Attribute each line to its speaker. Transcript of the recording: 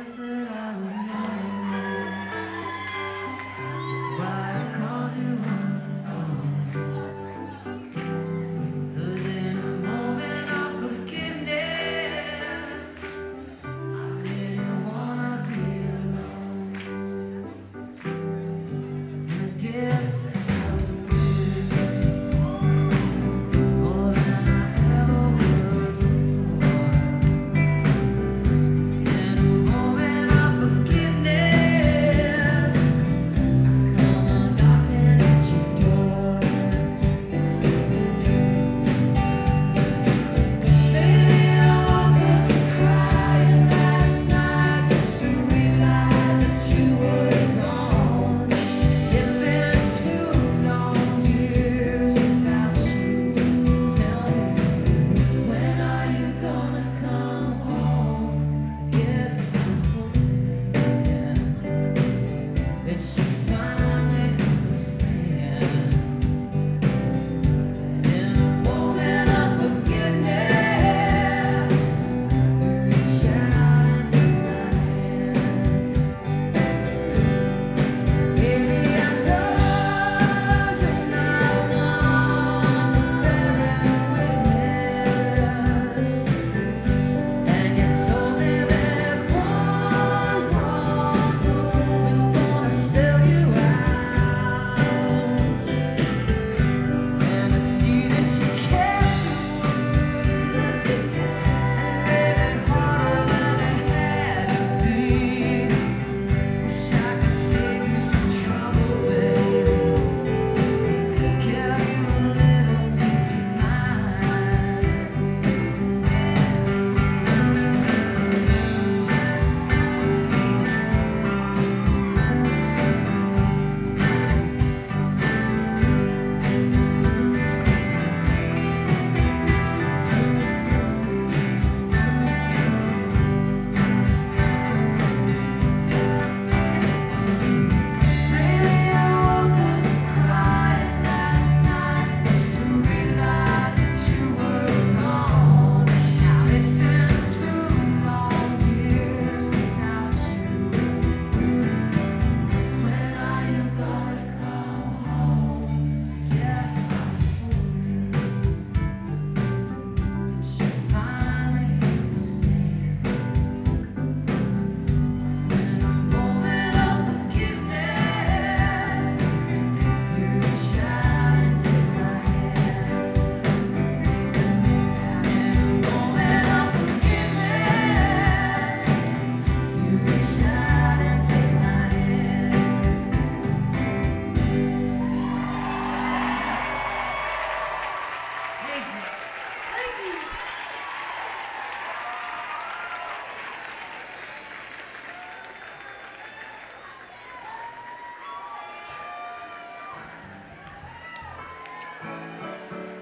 Speaker 1: guess that I was lonely. That's why I called you on the phone. 'Cause in a moment of forgiveness, I didn't wanna be alone. And I guess that I was more than I ever was before. In a moment of forgiveness, come on knocking at your door. Baby, I woke up crying last night just to realize that you were gone. It's been 2 long years without you. Tell me, when are you gonna come home? I guess I was hoping that you finally understand. In a moment of forgiveness, you reach out into my hand. Baby, I know you're not one bearing witness. And you told me that one wrong move is gonna sell you out. And I see that you kept your word and made it harder than it had to be. Wish I could save you some trouble, baby. Give you a little peace of mind. Baby, I woke up crying last night just to realize that you were gone. Now it's been 2 long years without you. When are you gonna come home? Guess I was hoping that you finally understand. In a moment of forgiveness, you reach out and take my hand. In a moment of forgiveness, you reach out and take my hand. Thanks.